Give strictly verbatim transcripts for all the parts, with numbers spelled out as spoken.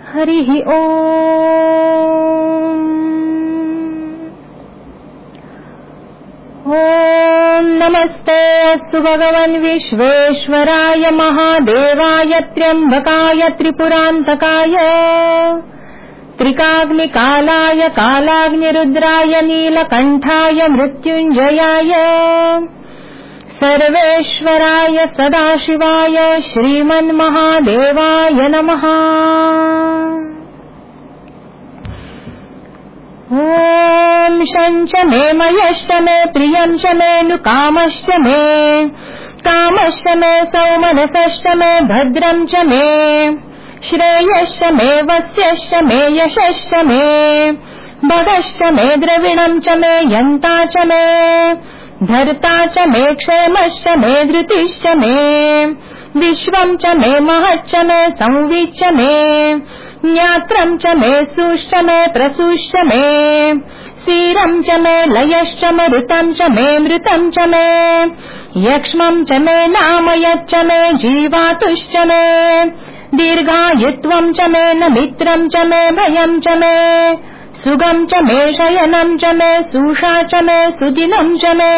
हरिः ओम्। ॐ नमस्ते अस्तु भगवन् विश्वेश्वराय महादेवाय त्र्यम्बकाय त्रिपुरान्तकाय त्रिकाग्निकालाय कालाग्निरुद्राय नीलकण्ठाय मृत्युञ्जयाय सर्वेश्वराय सदाशिवाय श्रीमन्महादेवाय नमः। ॐ शञ्च मे मयश्च मे प्रियञ्च मे नुकामश्च मे कामश्च मे सौमनसश्च मे भद्रं च मे श्रेयश्च मे वस्यश्च मे यशश्च मे भगश्च मे द्रविणं च मे यन्ता च मे धर्ता च मे क्षेमश्च मे धृतिश्च मे विश्वं च मे महच्च मे संविच्च मे ज्ञात्रं च मे सुश्च मे प्रसूश्च मे सीरं च मे लयश्च मरुतं च मे मृतं च मे यक्ष्मं च मे नामयच्च मे जीवातुश्च मे दीर्घायुत्वं च मे नमित्रं च मे भयं च मे सुगं च मे शयनं च मे सूषा च मे सुदिनं च मे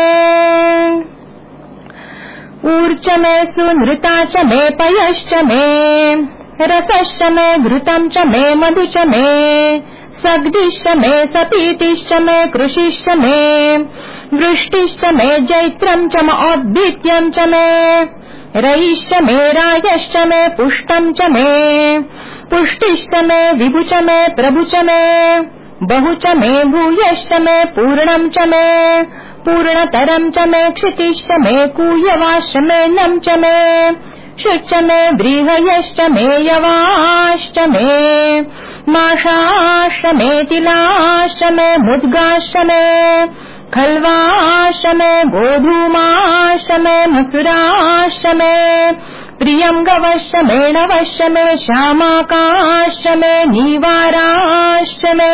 ऊर्च मे सुनृता च मे पयश्च मे रसश्च मे घृतं च मे मधु च मे सग्दिश्च मे सपीतिश्च मे कृषिश्च मे वृष्टिश्च मे जैत्रं च औद्भित्यं च मे रयिश्च मे रायश्च मे पुष्टं च मे पुष्टिश्च मे विभु च मे प्रभु च मे बहु च मे भूयश्च मे पूर्णं च मे पूर्णतरं च मे क्षितिश्च मे कूयवाश्च मे नं च मे शुच्च मे व्रीहयश्च मे यवाश्च मे माषाश्च मे तिलाश्च मे मुद्गाश्च मे खल्वाश्च मे गोधूमाश्च मे मसुराश्च मे प्रियं गवश्च मे नवश्च मे श्यामाकाश्च मे नीवाराश्च मे।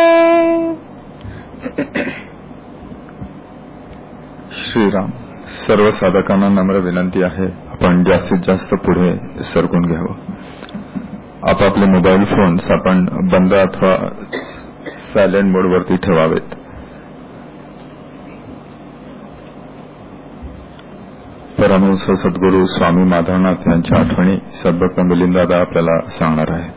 श्रीराम, सर्व साधकांना नम्र विनंती आहे, आपण जास्तीत जास्त पुढे सरकून घ्यावं. आपापले मोबाईल फोन्स आपण बंद अथवा सायलेंट मोडवरती ठेवावेत. परमहंस सद्गुरू स्वामी माधवनाथ यांच्या आठवणी सद्भक्त मिलिंददादा आपल्याला सांगणार आहे.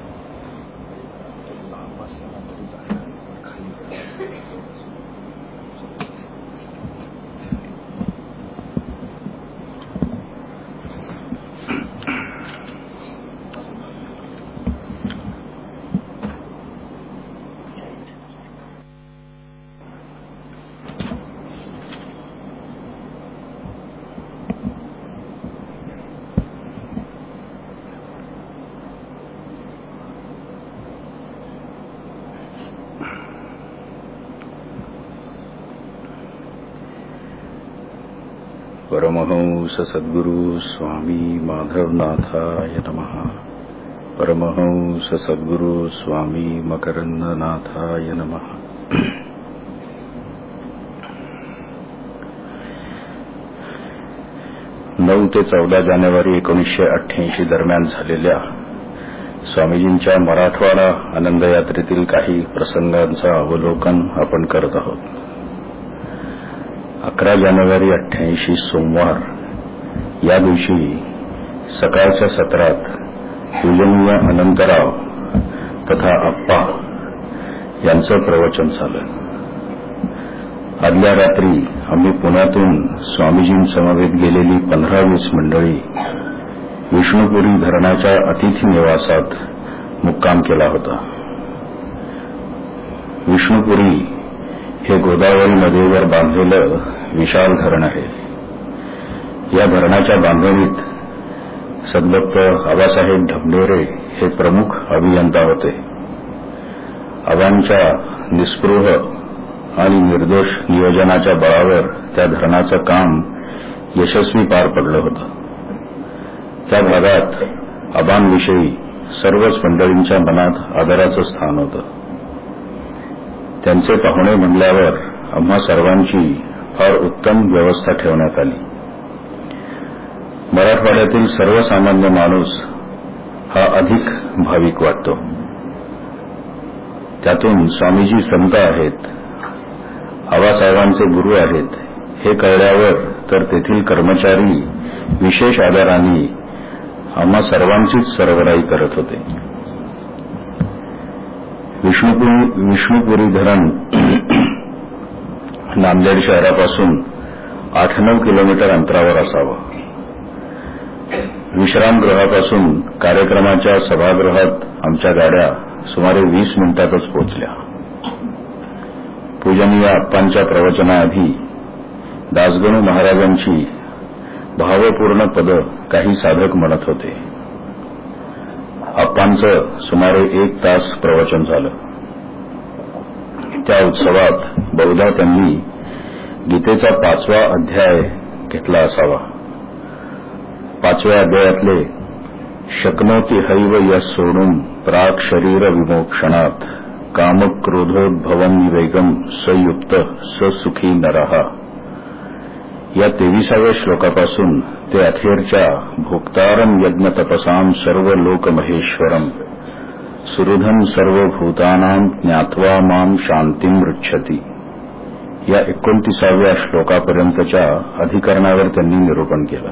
परमहंस सद्गुरू स्वामी माधवनाथाय नमः. परमहंस सद्गुरू स्वामी मकरंदनाथाय नमः. नऊ ते चौदा जानेवारी एकोणीसशे अठ्ठ्याऐंशी दरम्यान झालेल्या स्वामीजींच्या मराठवाडा आनंद यात्रेतील काही प्रसंगांचं अवलोकन आपण करत आहोत. अकरा जानेवारी अठ्ठ्याऐंशी सोमवार या दिवशी सकाळच्या सत्रात पूजनीय अनंतराव तथा आप्पा यांचं प्रवचन झालं. आदल्या रात्री आम्ही पुण्यातून स्वामीजींसमवेत गेलेली पंधरा वीस मंडळी विष्णुपुरी धरणाच्या अतिथी निवासात मुक्काम केला होता. विष्णुपुरी हे गोदावरी नदीवर बांधलेलं विशाल धरण आहे. या धरणाच्या बांधणीत सद्भक्त आबासाहेब ढमढेरे हे प्रमुख अभियंता होते. आबांच्या निस्पृह आणि निर्दोष नियोजनाच्या बळावर त्या धरणाचं काम यशस्वी पार पडलं होतं. त्या भागात आबांविषयी सर्वच मंडळींच्या मनात आदराचं स्थान होतं. त्यांचे पाहुणे म्हणल्यावर आम्हा सर्वांची फार उत्तम व्यवस्था ठेवण्यात आली. मराठवाड्यातील सर्वसामान्य माणूस हा अधिक भाविक वाटतो. त्यातून स्वामीजी संत आहेत, आबासाहेबांचे गुरु आहेत हे कळल्यावर तर तेथील कर्मचारी विशेष आदराने आम्हा सर्वांचीच सरबराई करत होते. विष्णुपुरी विष्णुपुरी धरण नांदेड शहरापासून आठ नऊ किलोमीटर अंतरावर असावं. विश्रामगृहापासून कार्यक्रमाच्या सभागृहात आमच्या गाड्या सुमारे वीस मिनिटातच पोहोचल्या. पूजनीय आप्पांच्या प्रवचनाआधी दासगणू महाराजांची भावपूर्ण पद काही साधक म्हणत होते. आप्पांचं सुमारे एक तास प्रवचन झालं. त्या उत्सवात बहुधा त्यांनी गीतेचा पाचवा अध्याय घेतला असावा. पाचव्या अध्यायातले शक्नोती हैव यस सोडून प्राक शरीर विमोक्षणात कामक्रोधोद्भवं वेगम सयुक्त ससुखी नरहा या तेविसाव्या श्लोकापासून ते अखेरच्या भोक्तारम यज्ञ तपसाम सर्व लोकमहेश्वरम सुहृदं सर्वभूतानां ज्ञात्वा मां शांतिं पृच्छति या एकोणतीसाव्या श्लोकापर्यंतच्या अधिकरणावर त्यांनी निरूपण केलं.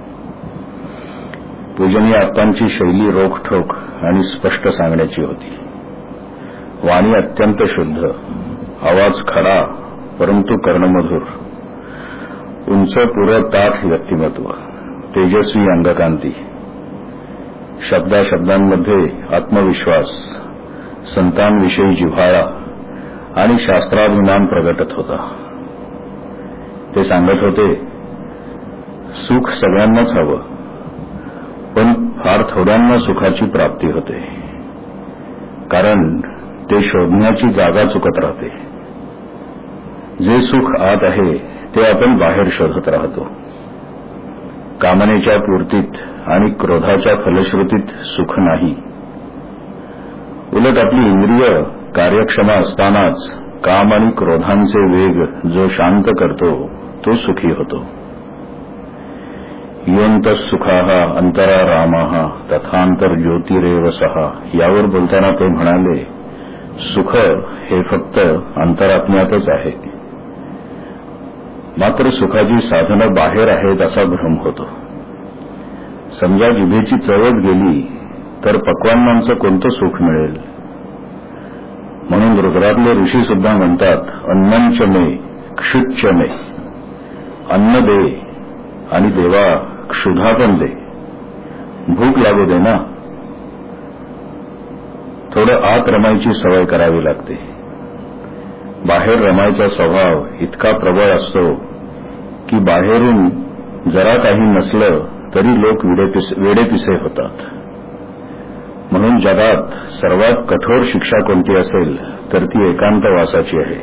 पूजनीय आप्पांची शैली रोखठोक आणि स्पष्ट सांगण्याची होती. वाणी अत्यंत शुद्ध, आवाज खडा परंतु कर्णमधुर, उंच पुरं ताठ व्यक्तिमत्व, तेजस्वी अंगकांती, शब्दाशब्दांमध्ये आत्मविश्वास, संतांविषयी जिव्हाळा आणि शास्त्राभिमान प्रगटत होता. ते सांगत होते, सुख सगळ्यांनाच हवं, पण फार थोड्यांना सुखाची प्राप्ती होते, कारण ते शोधण्याची जागा चुकत राहते. जे सुख आत आहे ते आपण बाहेर शोधत राहतो. कामनेच्या पूर्तीत आणि क्रोधाच्या फलश्रुतीत सुख नाही. उलट आपली इंद्रिय कार्यक्षम असतानाच काम आणि क्रोधांचे वेग जो शांत करतो तो सुखी होतो. योऽन्तः सुखाः अंतरा रामाः तथांतर ज्योतिरेव सहा यावर बोलताना ते म्हणाले, सुख हे फक्त अंतरात्म्यातच आहे. मात्र सुखाची साधनं बाहेर आहेत असा भ्रम होतो. समजा जिभेची चवच गेली तर पक्वान्नांचं कोणतं सुख मिळेल. म्हणून रुद्रातले ऋषी सुद्धा म्हणतात, अन्नं च मे क्षुच्च मे, अन्न दे आणि देवा क्षुधा पण दे, भूक लागू दे ना. थोडं आत रमायची सवय करावी लागते. बाहेर रमायचा स्वभाव इतका प्रबळ असतो की बाहेरून जरा काही नसलं तरी लोक वेडेपिसे होतात. म्हणून जगात सर्वात कठोर शिक्षा कोणती असेल तर ती एकांतवासाची आहे.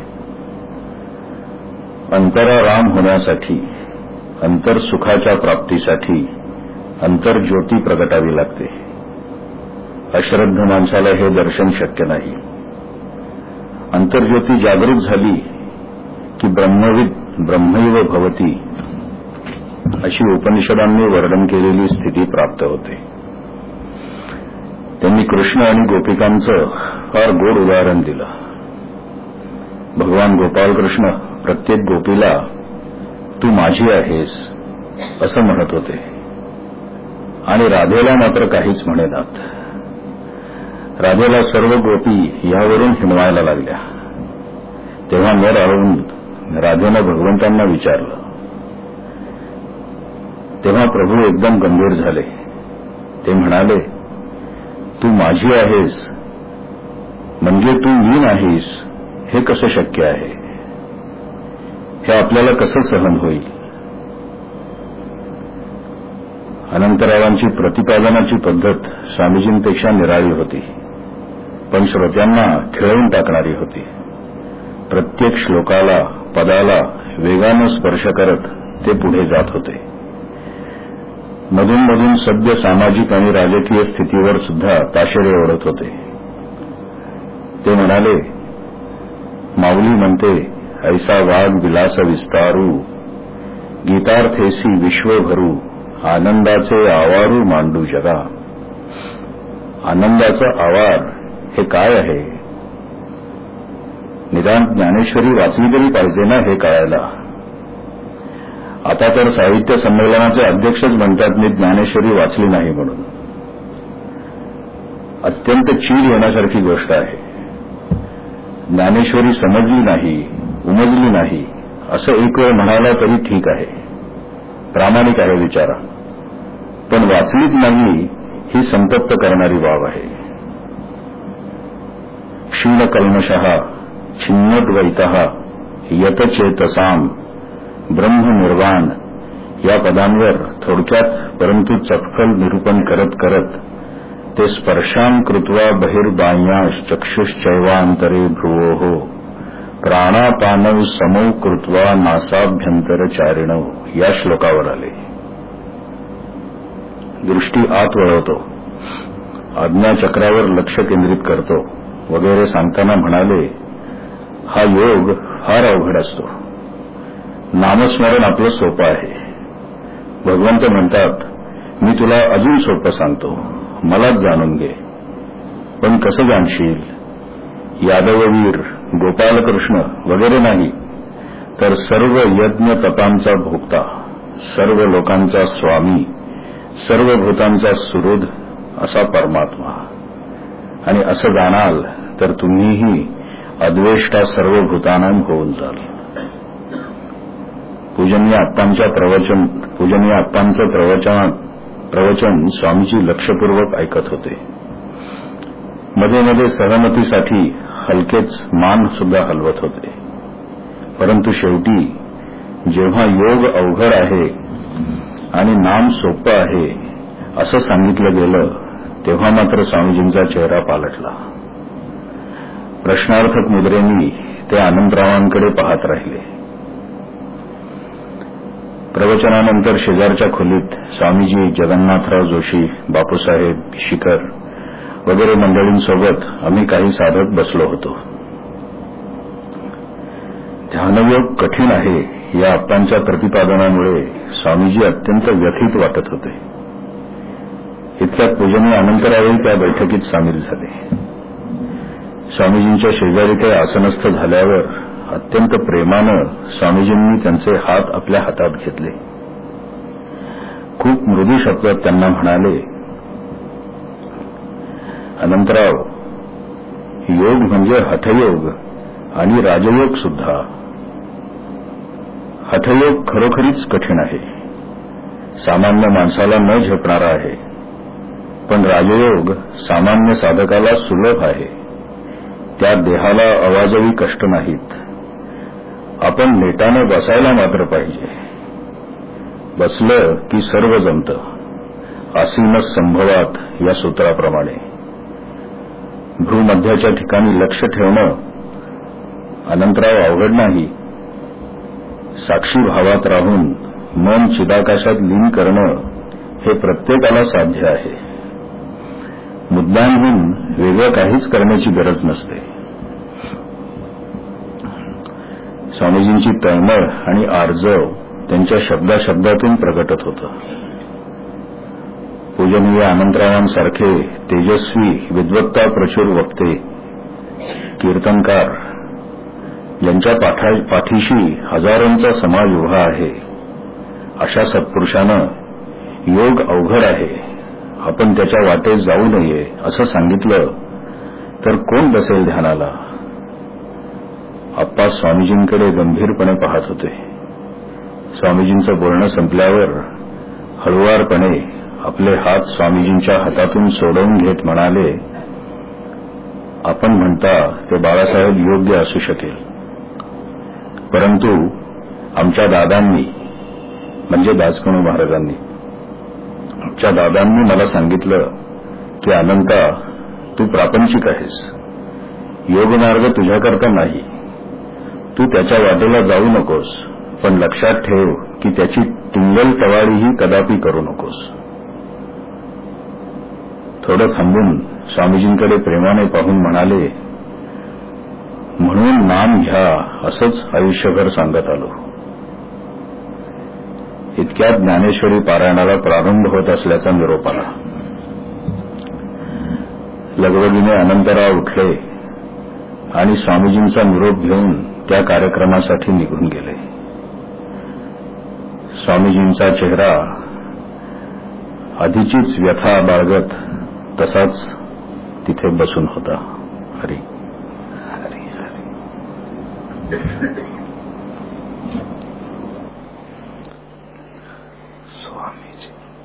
अंतराराम होण्यासाठी, अंतर सुखाच्या प्राप्तीसाठी अंतर्ज्योती प्रगटावी लागते. अश्रद्ध माणसाला हे दर्शन शक्य नाही. अंतर्ज्योती जागृत झाली की ब्रह्मविद ब्रह्मैव भवती अशी उपनिषदांनी वर्णन केलेली स्थिती प्राप्त होते. त्यांनी कृष्ण आणि गोपिकांचं फार गोड उदाहरण दिलं. भगवान गोपालकृष्ण प्रत्येक गोपीला तू माझी आहेस असं म्हणत होते आणि राधेला मात्र काहीच म्हणेनात. राधेला सर्व गोपी यावरून हिणवायला लागल्या. तेव्हा न राहून राधेनं भगवंतांना विचारलं. तेव्हा प्रभू एकदम गंभीर झाले. ते म्हणाले, तू माझी आहेस म्हणजे तू मी नाहीस हे कसं शक्य आहे? हे आपल्याला कसं सहन होईल? अनंतरावांची प्रतिपादनाची पद्धत स्वामीजींपेक्षा निराळी होती, पण श्रोत्यांना खिळवून टाकणारी होती. प्रत्येक श्लोकाला पदाला वेगानं स्पर्श करत ते पुढे जात होते. मधून मधून सद्य सामाजिक आणि राजकीय स्थितीवर सुद्धा ताशेरे ओढत होते. ते म्हणाले, माऊली म्हणते, ऐसा वाग विलास विस्तारू, गीतार्थेसी विश्वभरू, आनंदाचे आवारू मांडू जगा. आनंदाचं आवार हे काय आहे? निदान ज्ञानेश्वरी वाचली तरी पाहिजे ना हे कळायला. आता तर साहित्य संमेलनाचे अध्यक्षच म्हणतात मी ज्ञानेश्वरी वाचली नाही म्हणून. अत्यंत चीड येण्यासारखी गोष्ट आहे. ज्ञानेश्वरी समजली नाही, उमजली नाही असं एक वेळ म्हणायला तरी ठीक आहे, प्रामाणिक आहे विचारा. पण वाचलीच नाही ही संतप्त करणारी बाब आहे. क्षीणकल्मषः छिन्नद्वैतः यतचेतसाम ब्रह्मनिर्वाण या पदांवर थोडक्यात परंतु चपखल निरूपण करत करत ते स्पर्शां कृत्वा बहिर्बाह्याश् चक्षुश्चैवांतरे भ्रुवोः प्राणापानौ समौ कृत्वा नासाभ्यंतरचारिणौ या श्लोकावर आले. दृष्टी आत वळवतो, आज्ञाचक्रावर लक्ष केंद्रित करतो वगैरे सांगताना म्हणाले, हा योग फार अवघड असतो. नामस्मरण आपलं सोपं आहे. भगवंत म्हणतात, मी तुला अजून सोपं सांगतो, मलाच जाणून घे. पण कसं जाणशील? यादववीर, गोपालकृष्ण वगैरे नाही, तर सर्व यज्ञ तपांचा भोक्ता, सर्व लोकांचा स्वामी, सर्व भूतांचा सुहृद असा परमात्मा. आणि असं जाणाल तर तुम्हीही अद्वेष्टा सर्व भूतानां होऊन जाल. पूजनीय आप्पांच्या प्रवचन पूजनीय आप्पांचं प्रवचन प्रवचन स्वामीजी लक्षपूर्वक ऐकत होते. मध्ये मध्ये सहमतीसाठी हलकेच मान सुद्धा हलवत होते. परंतु शेवटी जेव्हा योग अवघड आहे आणि नाम सोपं आहे असं सांगितलं गेलं तेव्हा मात्र स्वामीजींचा चेहरा पालटला. प्रश्नार्थक मुद्रेंनी ते आनंदरावांकडे पाहत राहिले. प्रवचनानंतर शेजारच्या खोलीत स्वामीजी, जगन्नाथराव जोशी, बापूसाहेब, शिखर वगैरे मंडळींसोबत आम्ही काही साधक बसलो होतो. ध्यानयोग कठीण आहे या आप्पांच्या प्रतिपादनामुळे स्वामीजी अत्यंत व्यथित वाटत होते. इतक्यात पूजनीय अनंतरावही त्या बैठकीत सामील झाले. स्वामीजींच्या शेजारी ते आसनस्थ झाल्यावर अत्यंत प्रेमानं स्वामीजींनी त्यांचे हात आपल्या हातात घेतले. खूप मृदू शब्दात त्यांना म्हणाले, अनंतराव, योग म्हणजे हठयोग आणि राजयोग सुद्धा. हठयोग खरोखरीच कठीण आहे, सामान्य माणसाला न झेपणारा आहे. पण राजयोग सामान्य साधकाला सुलभ आहे. त्या देहाला अवाजवी कष्ट नाहीत. आपण नेटाने बसायला मात्र पाहिजे. बसलं की सर्व जमतं. आसीन संभवात या सूत्राप्रमाणे भ्रूमध्याच्या ठिकाणी लक्ष ठेवणं अनंतराव अवघड नाही. साक्षी भावात राहून मन चिदाकाशात लीन करणं हे प्रत्येकाला साध्य आहे. मुद्दामहून वेगळं काहीच करण्याची गरज नसते. स्वामीजींची तळमळ आणि आर्जव त्यांच्या शब्दाशब्दातून प्रकटत होतं. पूजनीय अनंतरावांसारखे तेजस्वी, विद्वत्ता प्रचुर वक्ते, कीर्तनकार यांच्या पाठीशी हजारोंचा समाज उभा आहे. अशा सत्पुरुषानं योग अवघड आहे, आपण त्याच्या वाटेत जाऊ नये असं सांगितलं तर कोण बसेल ध्यानाला? आप्पा स्वामीजींकडे गंभीरपणे पाहत होते. स्वामीजींचं बोलणं संपल्यावर हळुवारपणे आपले हात स्वामीजींच्या हातातून सोडवून घेत म्हणाले, आपण म्हणता ते बाळासाहेब योग्य असू शकेल, परंतु आमच्या दादांनी म्हणजे दासगणू महाराजांनी आमच्या दादांनी मला सांगितलं की अनंता, तू प्रापंचिक आहेस, योगमार्ग तुझ्याकरता नाही. तू त्याच्या वाटेला जाऊ नकोस, पण लक्षात ठेव की त्याची टिंगल टवाळीही कदापि करू नकोस. थोडं थांबून स्वामीजींकडे प्रेमाने पाहून म्हणाले, म्हणून नाम घ्या असंच आयुष्यभर सांगत आलो. इतक्यात ज्ञानेश्वरी पारायणाला प्रारंभ होत असल्याचा निरोप आला. लगबगीने अनंतराव उठले आणि स्वामीजींचा निरोप घेऊन त्या कार्यक्रमासाठी निघून गेले. स्वामीजींचा चेहरा आधीचीच व्यथा बाळगत तसाच तिथे बसून होता. हरी हरी हरी. स्वामीजी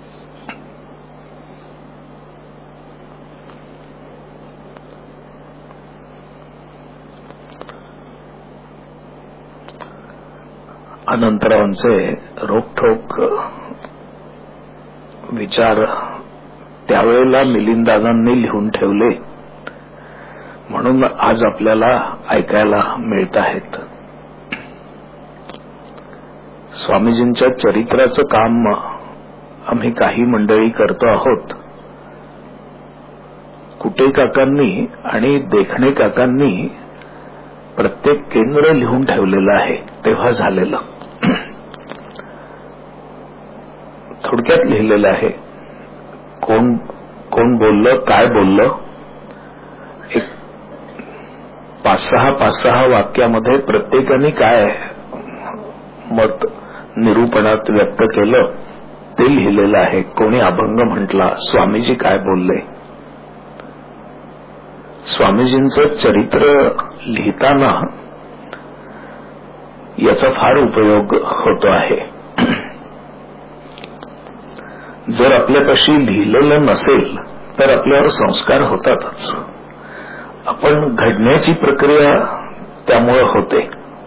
अनंतरावांचे रोखठोक विचार त्यावेळेला मिलिंददादांनी लिहून ठेवले म्हणून आज आपल्याला ऐकायला मिळत आहेत. स्वामीजींच्या चरित्राचं काम आम्ही काही मंडळी करतो आहोत. कुटे काकांनी आणि देखणे काकांनी प्रत्येक केंद्र लिहून ठेवलेलं आहे तेव्हा झालेलं. थोडक्यात लिहिलेलं आहे. कोण कोण बोललं, काय बोललं, एक पाच सहा पाच सहा वाक्यामध्ये प्रत्येकाने काय मत निरूपणात व्यक्त केलं ते लिहिलेलं आहे. कोणी अभंग म्हटला, स्वामीजी काय बोलले. स्वामीजींचं चरित्र लिहिताना याचा फार उपयोग होतो आहे. जर आपल्यापाशी लिहिलेलं नसेल तर आपल्यावर संस्कार होतातच. आपण घडण्याची प्रक्रिया त्यामुळे होते.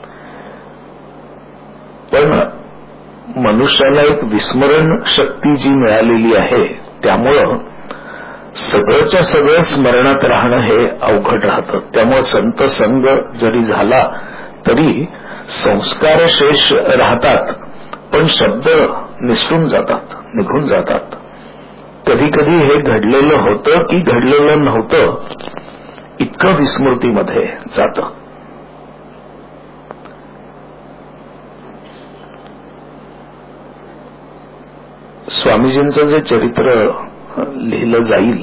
पण मनुष्याला एक विस्मरण शक्ती जी मिळालेली आहे त्यामुळं सगळंच्या सगळं स्मरणात राहणं हे अवघड राहतं. त्यामुळे संत संग जरी झाला तरी संस्कार शेष राहतात पण शब्द निसटून जातात, निघून जातात. कधी कधी हे घडलेलं होतं की घडलेलं नव्हतं इतकं विस्मृतीमध्ये जातं. स्वामीजींचं जे चरित्र लिहिलं जाईल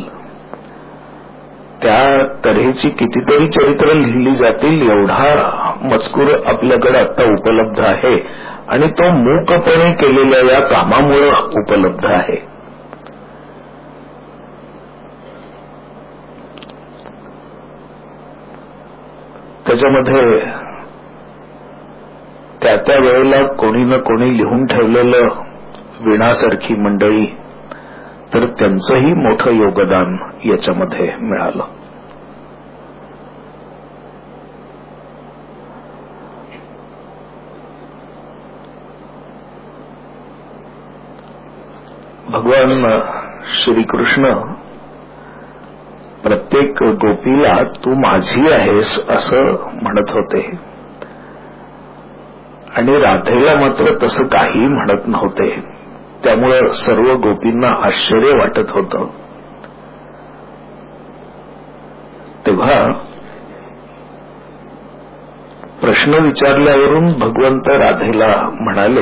त्या तऱ्हेची कितीतरी चरित्र लिहिली जातील एवढा मजकूर आपल्याकडे आता उपलब्ध आहे आणि तो मूकपणे केलेल्या या कामामुळे उपलब्ध आहे. त्याच्यामध्ये त्या त्या वेळेला कोणी ना कोणी लिहून ठेवलेलं वीणासारखी मंडळी तर त्यांचंही मोठं योगदान याच्यामध्ये मिळालं. भगवान श्रीकृष्ण प्रत्येक गोपीला तू माझी आहेस असं म्हणत होते आणि राधेला मात्र तसं काही म्हणत नव्हते. त्यामुळे सर्व गोपींना आश्चर्य वाटत होतं. तेव्हा प्रश्न विचारल्यावरून भगवंत राधेला म्हणाले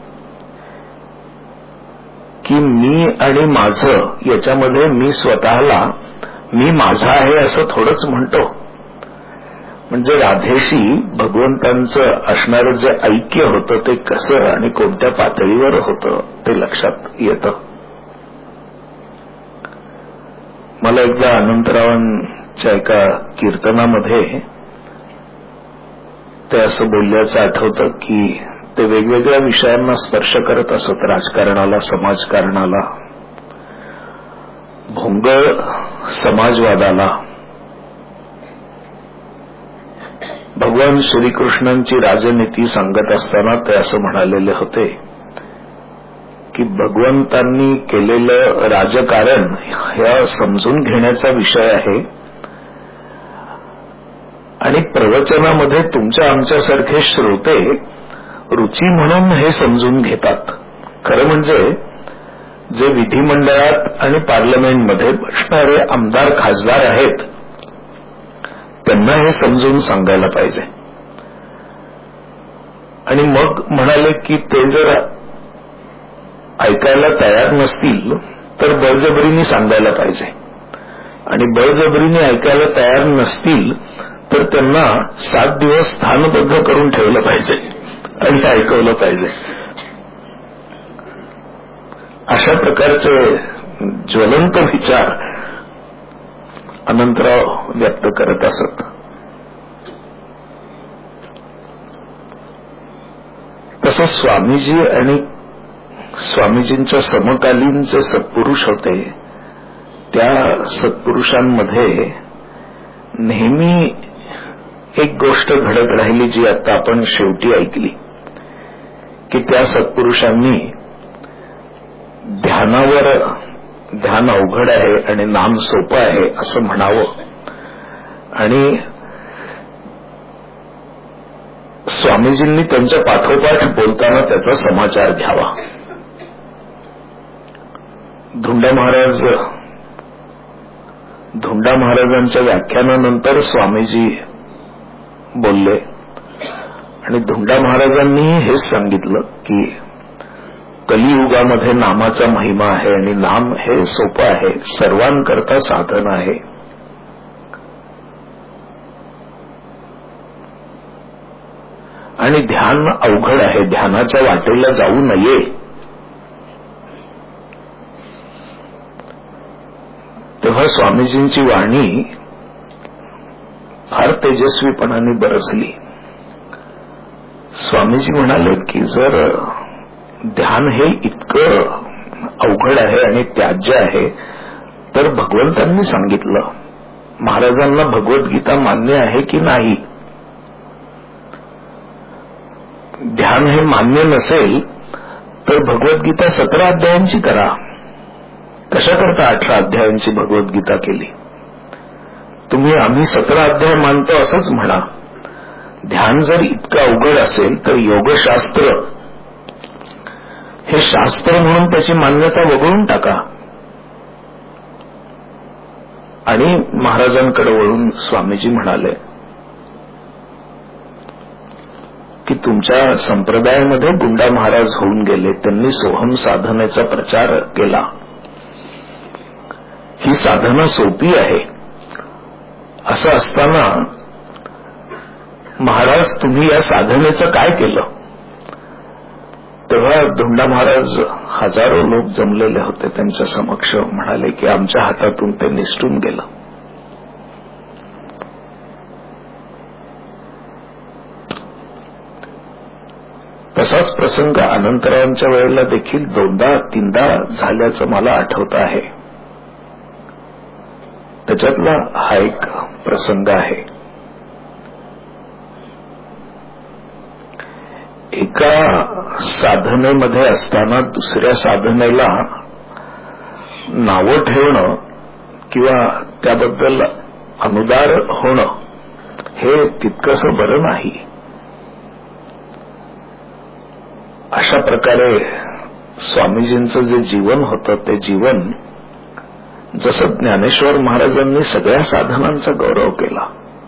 की मी आणि माझं याच्यामध्ये मी स्वतःला मी माझा आहे असं थोडंच म्हणतो. म्हणजे राधेशी भगवंतांचं असणारं जे ऐक्य होतं ते कसं आणि कोणत्या पातळीवर होतं ते लक्षात येतं. मला एकदा अनंतरावांच्या एका कीर्तनामध्ये ते असं बोलल्याचं आठवतं की ते वेगवेगळ्या विषयांना स्पर्श करत असत. राजकारणाला, समाजकारणाला, भोंगळ समाजवादाला. भगवान श्रीकृष्णांची राजनीती सांगत असताना ते असं म्हणालेले होते की भगवंतांनी केलेलं राजकारण ह्या समजून घेण्याचा विषय आहे आणि प्रवचनामध्ये तुमच्या आमच्यासारखे श्रोते रुची म्हणून हे समजून घेतात. खरं म्हणजे जे विधिमंडळात आणि पार्लमेंटमध्ये बसणारे आमदार खासदार आहेत त्यांना हे समजून सांगायला पाहिजे. आणि मग म्हणाले की ते जर ऐकायला तयार नसतील तर बळजबरीने सांगायला पाहिजे आणि बळजबरीने ऐकायला तयार नसतील तर त्यांना सात दिवस स्थानबद्ध करून ठेवलं पाहिजे आणि ऐकवलं पाहिजे. अशा प्रकारचे ज्वलंत विचार अनंतराव व्यक्त करत असत. तसं स्वामीजी आणि स्वामीजींच्या समकालीन जे सत्पुरुष होते त्या सत्पुरुषांमध्ये नेहमी एक गोष्ट घडत राहिली जी आता आपण शेवटी ऐकली, की त्या सत्पुरुषांनी ध्यानावर ध्यान अवघड आहे आणि नाम सोपं आहे असं म्हणावं आणि स्वामीजींनी त्यांच्या पाठोपाठ बोलताना त्याचा समाचार घ्यावा. धुंडा महाराज धुंडा महाराजांच्या व्याख्यानानंतर स्वामीजी बोलले आणि धुंडा महाराजांनीही हेच सांगितलं की कलियुगामध्ये नामाचा महिमा आहे आणि नाम हे सोपं आहे, सर्वांकरता साधन आहे. आणि ध्यान अवघड आहे, ध्यानाच्या वाटेला जाऊ नये. तेव्हा स्वामीजींची वाणी फार तेजस्वीपणाने बरसली. स्वामीजी म्हणाले की जर ध्यान हे इतकं अवघड आहे आणि त्याज्य आहे तर भगवंतांनी सांगितलं, महाराजांना भगवद्गीता मान्य आहे की नाही. ध्यान हे मान्य नसेल तर भगवद्गीता सतरा अध्यायांची करा. कशा करता अठरा अध्यायांची भगवद्गीता केली? तुम्ही आम्ही सतरा अध्याय मानतो असंच म्हणा. ध्यान जर इतकं अवघड असेल तर योगशास्त्र हे शास्त्र म्हणून त्याची मान्यता वगळून टाका. आणि महाराजांकडे वळून स्वामीजी म्हणाले की तुमच्या संप्रदायामध्ये गुंडा महाराज होऊन गेले, त्यांनी सोहम साधनेचा प्रचार केला. ही साधना सोपी आहे. असं असताना महाराज तुम्ही या साधनेचं काय केलं? तेव्हा धुंडा महाराज हजारो लोक जमलेले होते त्यांच्या समक्ष म्हणाले की आमच्या हातातून ते निसटून गेलं. तसाच प्रसंग अनंतरावांच्या वेळेला देखील दोनदा तीनदा झाल्याचं मला आठवत आहे. त्याच्यातला हा एक प्रसंग आहे. एका साधनेमध्ये असताना दुसऱ्या साधनेला नावं ठेवणं किंवा त्याबद्दल अनुदार होणं हे तितकंसं बरं नाही. अशा प्रकारे स्वामीजींचं जे जीवन होतं ते जीवन जसं ज्ञानेश्वर महाराजांनी सगळ्या साधनांचा गौरव केला,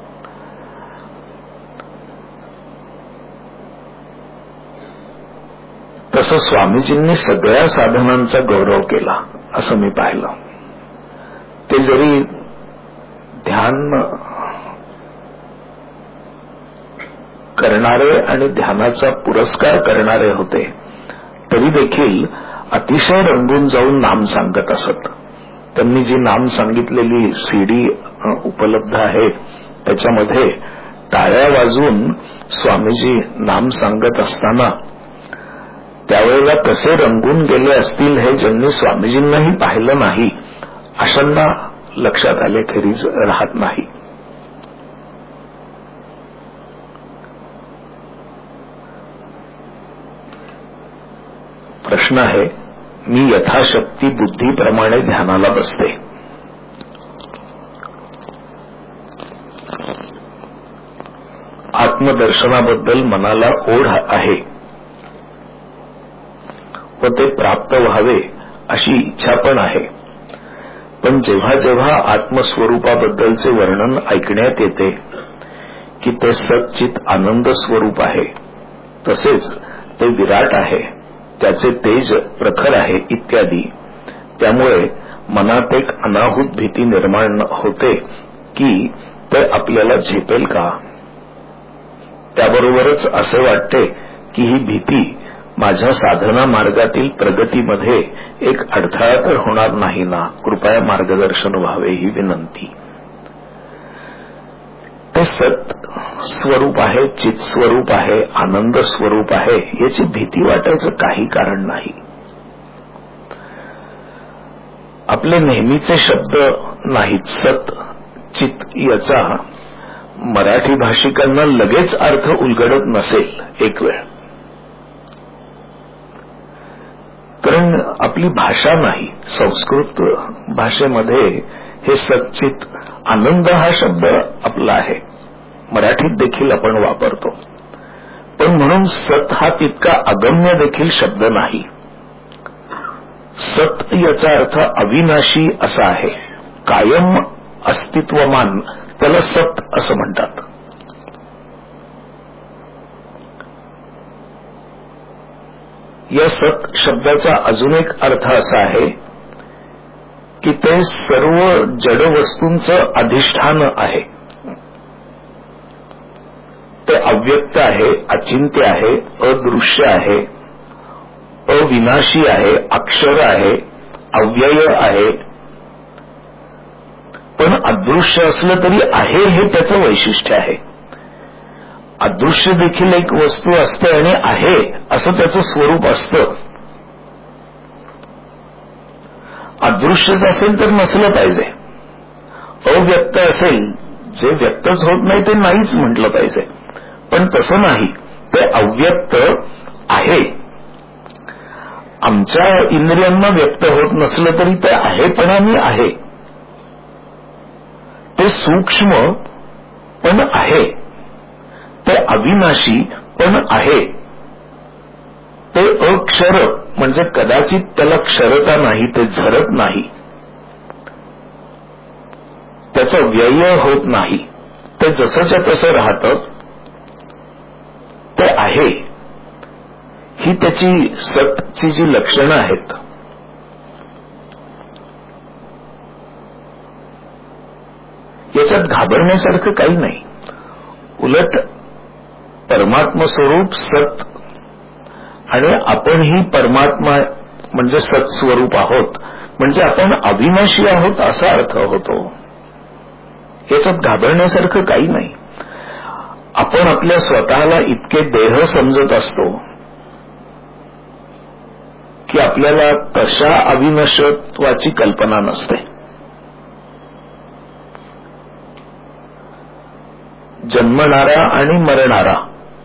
तसं स्वामीजींनी सगळ्या साधनांचा गौरव केला असं मी पाहिलं. ते जरी ध्यान करणारे आणि ध्यानाचा पुरस्कार करणारे होते तरी देखील अतिशय रंगून जाऊन नाम सांगत असत. त्यांनी जी नाम सांगितलेली सीडी उपलब्ध आहे त्याच्यामध्ये टाळ्या वाजवून स्वामीजी नाम सांगत असताना त्यावेळेला कसे रंगून गेले असतील हे ज्यांनी स्वामीजींनाही पाहिलं नाही अशांना लक्षात आले खेरीज राहत नाही. प्रश्न आहे, मी यथाशक्ती बुद्धीप्रमाणे ध्यानाला बसते. आत्मदर्शनाबद्दल मनाला ओढ आहे व ते प्राप्त व्हावे अशी इच्छा पण आहे. पण जेव्हा जेव्हा आत्मस्वरूपाबद्दलचे वर्णन ऐकण्यात येते की ते सच्चित आनंद स्वरूप आहे, तसेच ते विराट आहे, त्याचे तेज प्रखर आहे इत्यादी, त्यामुळे मनात एक अनाहूत भीती निर्माण होते की ते आपल्याला झेपेल का. त्याबरोबरच असे वाटते की ही भीती माझ्या साधना मार्गातील प्रगतीमध्ये एक अडथळा तर होणार नाही ना. कृपया मार्गदर्शन व्हावे ही विनंती. ते सत स्वरूप आहे, चित स्वरूप आहे, आनंद स्वरूप आहे, याची भीती वाटायचं काही कारण नाही. आपले नेहमीचे शब्द नाहीत. सत चित याचा मराठी भाषिकांना लगेच अर्थ उलगडत नसेल एक वेळ, कारण आपली भाषा नाही. संस्कृत भाषेमध्ये हे सच्चित आनंद हा शब्द आपला आहे, मराठीत देखील आपण वापरतो. पण म्हणून सत हा तितका अगम्य देखील शब्द नाही. सत याचा अर्थ अविनाशी असा आहे, कायम अस्तित्वमान, त्याला सत असं म्हणतात. या सत शब्दाचा अजून एक अर्थ असा आहे की ते सर्व जड वस्तूंचं अधिष्ठान आहे. ते अव्यक्त आहे, अचिंत्य आहे, अदृश्य आहे, अविनाशी आहे, अक्षर आहे, अव्यय आहे. पण अदृश्य असलं तरी आहे हे त्याचं वैशिष्ट्य आहे. अदृश्य देखील एक वस्तू असते आणि आहे असं त्याचं स्वरूप असतं. अदृश्यच असेल तर नसलं पाहिजे. अव्यक्त असेल, जे व्यक्तच होत नाही ते नाहीच म्हटलं पाहिजे. पण तसं नाही, ते अव्यक्त आहे. आमच्या इंद्रियांना व्यक्त होत नसलं तरी ते आहेपणाने आहे. ते सूक्ष्म पण आहे, ते अविनाशी पण आहे. ते अक्षर म्हणजे कदाचित त्याला क्षरता नाही, ते झरत नाही, त्याचं व्यय होत नाही, ते जसंच्या तसं राहतं, ते आहे. ही त्याची सतची जी लक्षणं आहेत. याच्यात घाबरण्यासारखं काही नाही. उलट परमात्म स्वरूप सत आणि आपणही परमात्मा म्हणजे सत स्वरूप आहोत, म्हणजे आपण अविनाशी आहोत असा अर्थ होतो. याच्यात घाबरण्यासारखं काही नाही. आपण आपल्या स्वतःला इतके देह समजत असतो की आपल्याला तशा अविनश्वत्वाची कल्पना नसते. जन्मणारा आणि मरणारा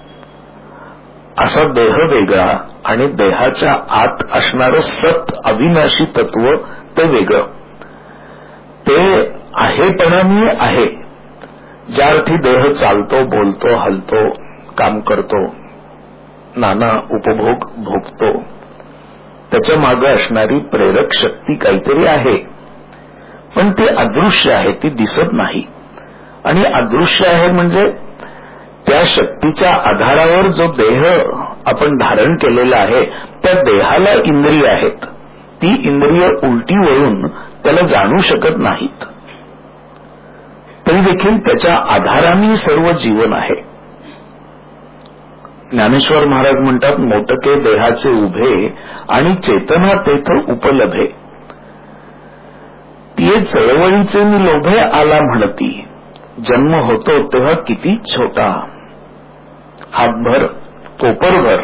असा देह वेगळा आणि देहाच्या आत असणारं सत अविनाशी तत्व ते वेगळं. ते आहेपणाने आहे. ज्या अर्थी देह चालतो, बोलतो, हलतो, काम करतो, नाना उपभोग भोगतो, त्याच्या मागे असणारी प्रेरक शक्ती काहीतरी आहे. पण ती अदृश्य आहे, ती दिसत नाही. आणि अदृश्य आहे म्हणजे त्या शक्तीच्या आधारावर जो देह आपण धारण केलेला आहे, त्या देहाला इंद्रिय आहेत. ती इंद्रिय उलटी वळून त्याला जाणू शकत नाहीत. तरी देखील त्याच्या आधाराने सर्व जीवन आहे. ज्ञानेश्वर महाराज म्हणतात, मोटके देहाचे उभे आणि चेतना तेथ उपलभे. ती चळवळीचे मी लोभे आला म्हणती. जन्म होतो तेव्हा किती छोटा, हातभर, कोपरभर.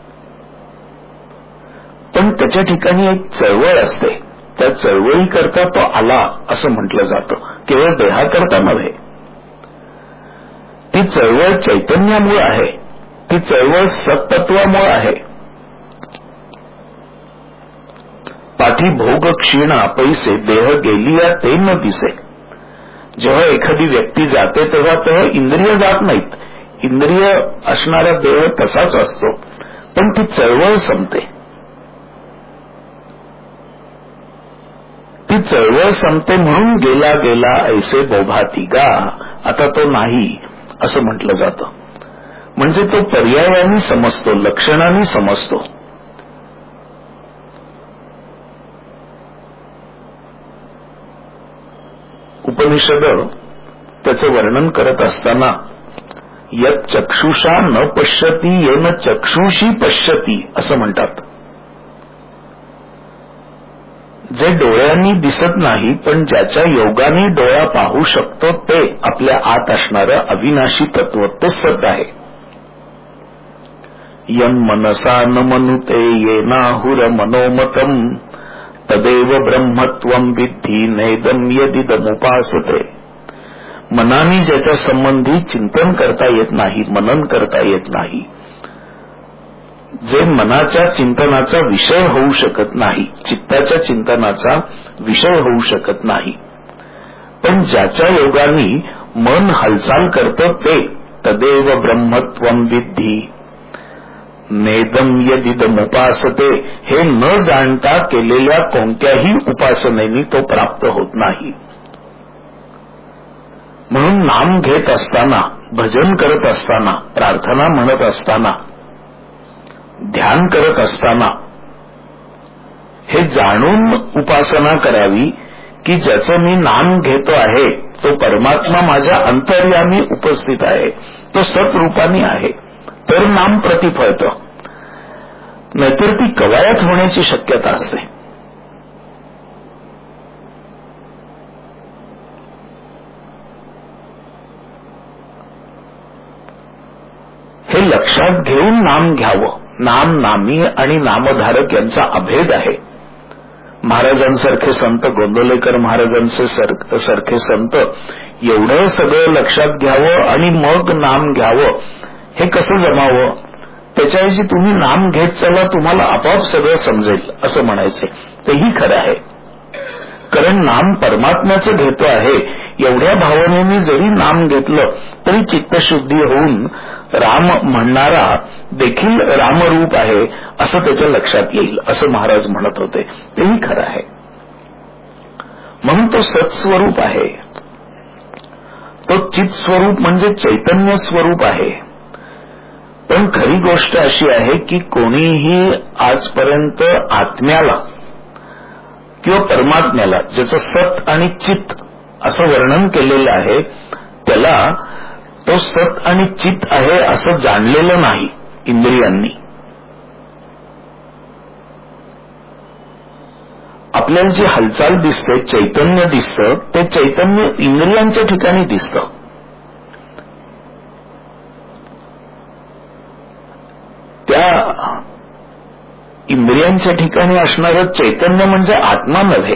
पण त्याच्या ठिकाणी एक चळवळ असते. त्या चळवळीकरता तो आला असं म्हटलं जातं, केवळ देहाकरता नव्हे. ती चळवळ चैतन्यामुळे आहे. ती चळवळ सत्तत्वामुळे आहे. पाठी भोग क्षीणा पैसे देह गेलिया ते न दिसे. जेव्हा एखादी व्यक्ती जाते तेव्हा तेव्हा इंद्रिय जात नाहीत. इंद्रिय असणारा देह तसाच असतो, पण ती चळवळ संपते. ती चळवळ संपते म्हणून गेला गेला ऐसे बोभा तिगा, आता तो नाही असं म्हटलं जातं. म्हणजे तो पर्यायाने समजतो, लक्षणाने समजतो. उपनिषद त्याचं वर्णन करत असताना यत् चक्षुषा न पश्यती येन चक्षुषी पश्यती असं म्हणतात. जे डोळ्यांनी दिसत नाही पण ज्याच्या योगाने डोळा पाहू शकतो ते आपल्या आत असणारं अविनाशी तत्व ते सत आहे. यन मनसा न मनुते येनाहुर मनोमतम तदेव ब्रह्मत्वं विद्धि नेदम यदिदमुपासते. मनाने ज्याच्या संबंधी चिंतन करता येत नाही, मनन करता येत नाही, जे मनाच्या चिंतनाचा विषय होऊ शकत नाही, चित्ताच्या चिंतनाचा विषय होऊ शकत नाही, पण ज्याच्या योगाने मन हालचाल करतं ते तदेव ब्रह्मत्वं विद्धि नेदम यदिदमुपासते. हे न जाणता केलेल्या कोणत्याही उपासनेने तो प्राप्त होत नाही. म्हणून नाम घेत असताना, भजन करत असताना, प्रार्थना म्हणत असताना, ध्यान करत असताना हे जाणून उपासना करावी की ज्याचं मी नाम घेतो आहे तो परमात्मा माझ्या अंतर्यामी उपस्थित आहे, तो सत्रूपाने आहे, तर नाम प्रतिफळतं. नाहीतर ती कवायत होण्याची शक्यता असते. हे लक्षात घेऊन नाम घ्यावं. नाम, नामी आणि नामधारक यांचा अभेद आहे. महाराजांसारखे संत, गोंदवलेकर महाराजांचे सारखे संत एवढं सगळं लक्षात घ्यावं आणि मग नाम घ्यावं, हे कसं जमावं? त्याच्याऐवजी तुम्ही नाम घेत चला, तुम्हाला आपोआप सगळं समजेल असं म्हणायचे. तेही खरं आहे, कारण नाम परमात्म्याचं घेतो आहे एवढ्या भावनेने जरी नाम घेतलं तरी चित्तशुद्धी होऊन राम म्हणणारा देखील रामरूप आहे असं त्याच्या लक्षात येईल असं महाराज म्हणत होते. तेही खरं आहे. म्हणून तो सत्स्वरूप आहे, तो चित स्वरूप म्हणजे चैतन्य स्वरूप आहे. पण खरी गोष्ट अशी आहे की कोणीही आजपर्यंत आत्म्याला किंवा परमात्म्याला ज्याचं सत आणि चित असं वर्णन केलेलं आहे त्याला तो सत आणि चित आहे असं जाणलेलं नाही इंद्रियांनी. आपल्याला जी हालचाल दिसते, चैतन्य दिसतं, ते चैतन्य इंद्रियांच्या ठिकाणी दिसतं. त्या इंद्रियांच्या ठिकाणी असणारं चैतन्य म्हणजे आत्मा नव्हे.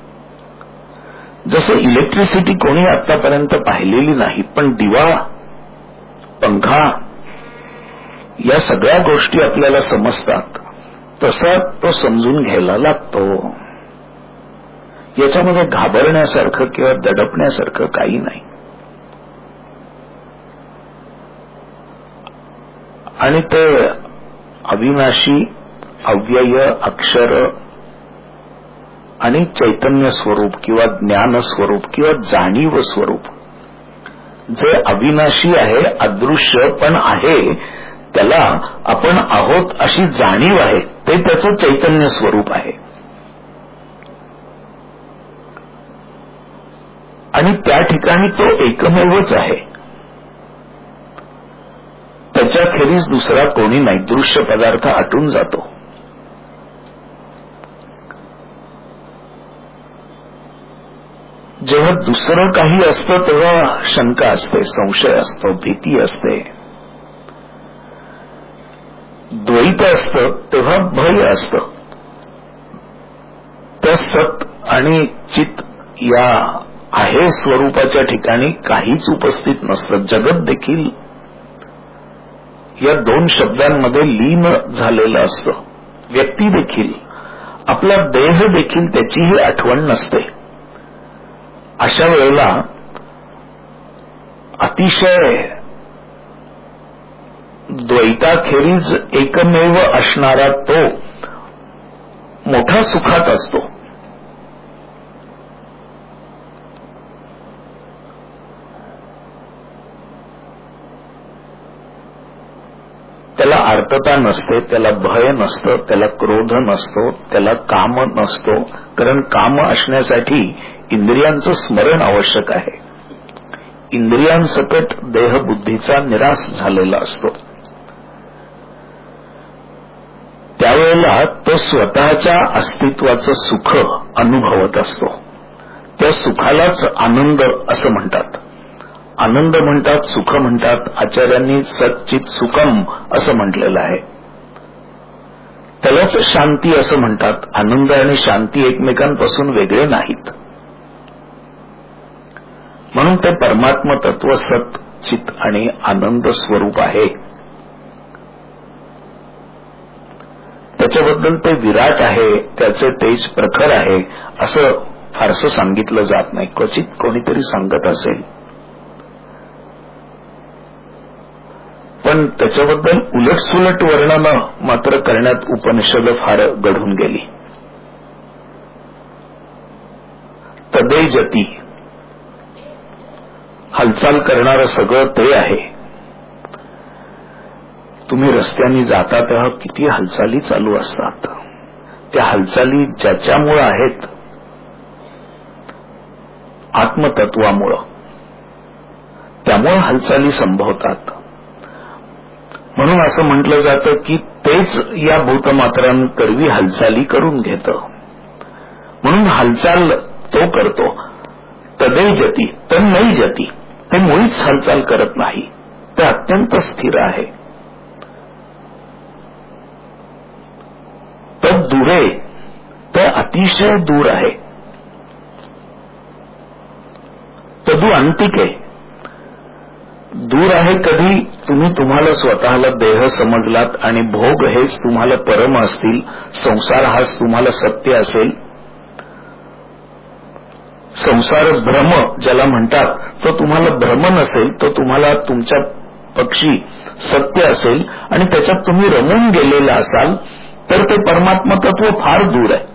जसं इलेक्ट्रिसिटी कोणी आतापर्यंत पाहिलेली नाही, पण दिवा, पंखा या सगळ्या गोष्टी आपल्याला समजतात, तसा तो समजून घ्यायला लागतो. याच्यामध्ये घाबरण्यासारखं किंवा दडपण्यासारखं काही नाही. आणि ते अविनाशी, अव्यय, अक्षर आणि चैतन्य स्वरूप किंवा ज्ञान स्वरूप किंवा जाणीव स्वरूप जे अविनाशी आहे, अदृश्य पण आहे, त्याला आपण आहोत अशी जाणीव आहे, ते त्याचं चैतन्य स्वरूप आहे. आणि त्या ठिकाणी तो एकमेवच आहे. त्याच्याखेरीज दुसरा कोणी नाही. दृश्य पदार्थ आटून जातो. जेव्हा दुसरं काही असतं तेव्हा शंका असते, संशय असतो, भीती असते, द्वैत असतं तेव्हा भय असतं. त्या सत आणि चित या आहे स्वरूपाच्या ठिकाणी काहीच उपस्थित नसतं. जगत देखील या दोन शब्दांमध्ये लीन झालेलं असतं. व्यक्ती देखील, आपला देह देखील त्याचीही आठवण नसते. अशा वेळेला अतिशय द्वैताखेरीज एकमेव असणारा तो मोठा सुखात असतो. त्याला आर्तता नसते, त्याला भय नसतं, त्याला क्रोध नसतो, त्याला काम नसतो. कारण काम असण्यासाठी इंद्रियांचं स्मरण आवश्यक आहे. इंद्रियांसकट देहबुद्धीचा निराश झालेला असतो. त्यावेळेला तो स्वतःच्या अस्तित्वाचं सुख अनुभवत असतो. त्या सुखालाच आनंद असं म्हणतात. आनंद म्हणतात, सुख म्हणतात. आचार्यांनी सच्चित सुखम असं म्हटलेलं आहे. त्यालाच शांती असं म्हणतात. आनंद आणि शांती एकमेकांपासून वेगळे नाहीत. म्हणून ते परमात्म तत्व सत चित आणि आनंद स्वरूप आहे. त्याच्याबद्दल ते विराट आहे, त्याचे तेज प्रखर आहे असं फारसं सांगितलं जात नाही. क्वचित कोणीतरी सांगत असेल, पण त्याच्याबद्दल उलटसुलट वर्णनं मात्र करण्यात उपनिषद फार घडून गेली. तदेजती, हालचाल करणारं सगळं ते आहे. तुम्ही रस्त्याने जाता तेव्हा किती हालचाली चालू असतात. त्या हालचाली ज्याच्यामुळे आहेत, आत्मतत्वामुळं, त्यामुळे हालचाली संभवतात. म्हणून असं म्हटलं जातं की तेच या भूतमात्रांकरवी हालचाली करून घेतं. म्हणून हालचाल तो करतो. तदैजती तन्नैजती, ते मुळीच हालचाल करत नाही. ते अत्यंत स्थिर आहे. तद दुरे, ते अतिशय दूर आहे. तदु अंतिके, दूर आहे कधी तुम्ही तुम्हाला स्वतःला देह समजलात आणि भोग हेच तुम्हाला परम असतील, संसार हाच तुम्हाला सत्य असेल. संसार भ्रम ज्याला म्हणतात तो तुम्हाला भ्रम नसेल, तो तुम्हाला तुमच्या पक्षी सत्य असेल आणि त्याच्यात तुम्ही रमून गेलेला असाल, तर ते परमात्म तत्व फार दूर आहे.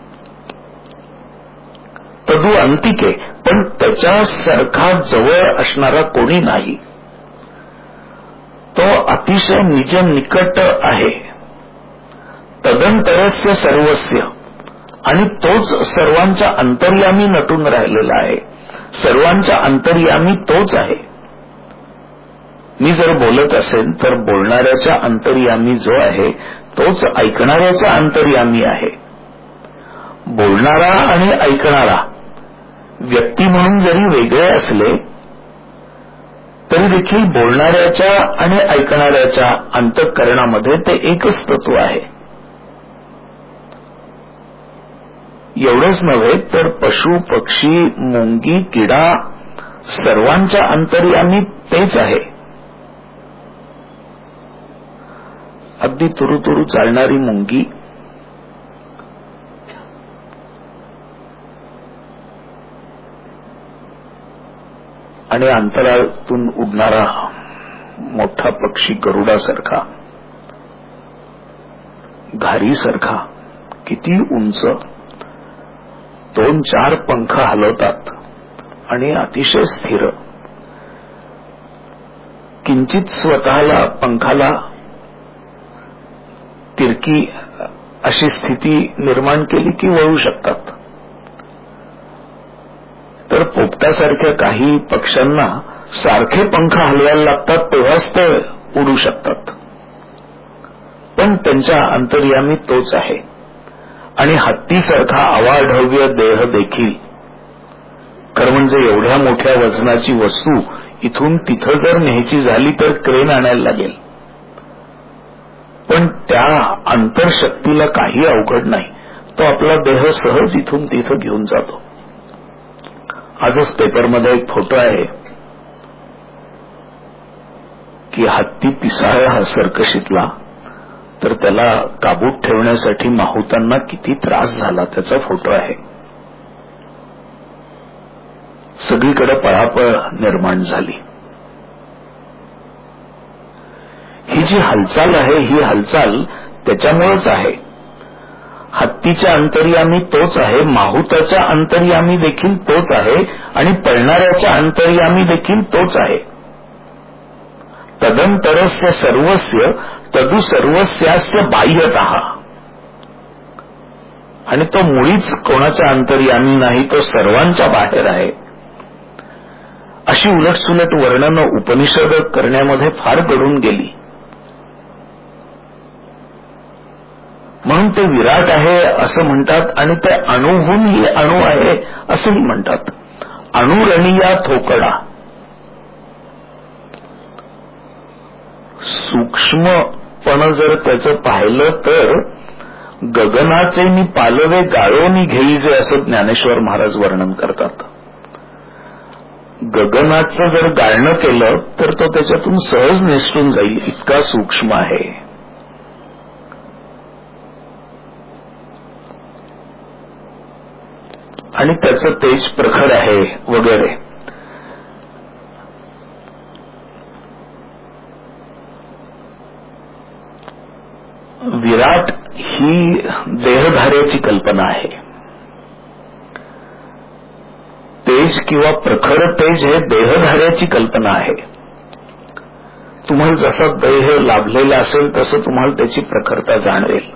तदु अंतिके, पण त्याच्यासारखा जवळ असणारा कोणी नाही. तो अतिशय निज निकट आहे. तदंतरस्य सर्वस्य, आणि तोच सर्वांच्या अंतर्यामी नटून राहिलेला आहे. सर्वांच्या अंतर्यामी तोच आहे. मी जर बोलत असेल तर बोलणाऱ्याच्या अंतर्यामी जो आहे तोच ऐकणाऱ्याच्या अंतर्यामी आहे. बोलणारा आणि ऐकणारा व्यक्ती म्हणून जरी वेगळे असले तरी देखील बोलणाऱ्याच्या आणि ऐकणाऱ्याच्या अंतःकरणामध्ये ते एकच तत्व आहे. एवढंच नव्हे तर पशु पक्षी मुंगी किडा सर्वांच्या अंतर्यामी तेच आहे. अगदी तुरु तुरु चालणारी मुंगी, आणि अंतराळातून उडणारा मोठा पक्षी गरुडासारखा, घारीसारखा, किती उंच, दोन चार पंख हलवतात आणि अतिशय स्थिर. किंचित स्वतःला पंखाला तिरकी अशी स्थिती निर्माण केली की वळू शकतात. तर पोपटासारख्या काही पक्ष्यांना सारखे पंख हलवायला लागतात तेव्हाच ते उडू शकतात. पण त्यांच्या अंतर्यामी तोच आहे. आणि हत्तीसारखा अवाढव्य देह देखील, खरं म्हणजे एवढ्या मोठ्या वजनाची वस्तू इथून तिथं जर न्यायची झाली तर क्रेन आणायला लागेल. पण त्या अंतरशक्तीला काही अवघड नाही. तो आपला देह सहज इथून तिथं घेऊन जातो. आजच पेपरमध्ये एक फोटो आहे की हत्ती पिसाळला सर्कशीतला, तर त्याला काबूत ठेवण्यासाठी माहुतांना किती त्रास झाला त्याचा फोटो आहे. सगळीकडे पळापळ निर्माण झाली. ही जी हालचाल आहे ही हालचाल त्याच्यामुळेच आहे. हत्तीच्या अंतर्यामी तोच आहे, माहुताच्या अंतर्यामी देखील तोच आहे आणि पळणाऱ्याच्या अंतर्यामी देखील तोच आहे. तदंतरस्य सर्वस्य, तदु सर्वस्यास्य बाह्यतः, आणि तो मुळीच कोणाच्या अंतर्यामी नाही, तो सर्वांच्या बाहेर आहे. अशी उलटसुलट वर्णन उपनिषद करण्यामध्ये फार घडून गेली. म्हणून ते विराट आहे असं म्हणतात आणि ते अणुहूनही अणु आहे असंही म्हणतात. अणुरणीया थोकडा, सूक्ष्मपण जर त्याचं पाहिलं तर गगनाचे नि पालवे गाळोनी घेईजे असं ज्ञानेश्वर महाराज वर्णन करतात. गगनाचं जर गाळणं केलं तर तो त्याच्यातून सहज निसटून जाईल, इतका सूक्ष्म आहे. आणि त्याचं तेज प्रखर आहे वगैरे. विराट ही देहधार्याची कल्पना आहे. तेज किंवा प्रखर तेज हे देहधार्याची कल्पना आहे. तुम्हाला जसा देह लाभलेला असेल तसं तुम्हाला त्याची प्रखरता जाणवेल.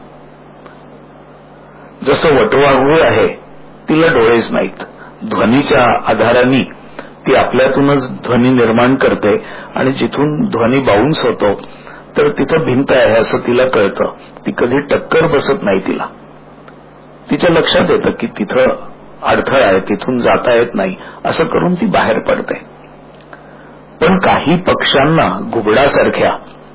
जसं वटवाघूळ आहे, तिला डोळेच नाहीत, ध्वनीच्या आधाराने ती आपल्यातूनच ध्वनी निर्माण करते आणि जिथून ध्वनी बाउन्स होतो तर तिथं भिंत आहे असं तिला कळतं. ती कधी टक्कर बसत नाही तिला. तिच्या लक्षात येतं की तिथं अडथळा आहे, तिथून जाता येत नाही, असं करून ती बाहेर पडते. पण काही पक्ष्यांना घुबडासारख्या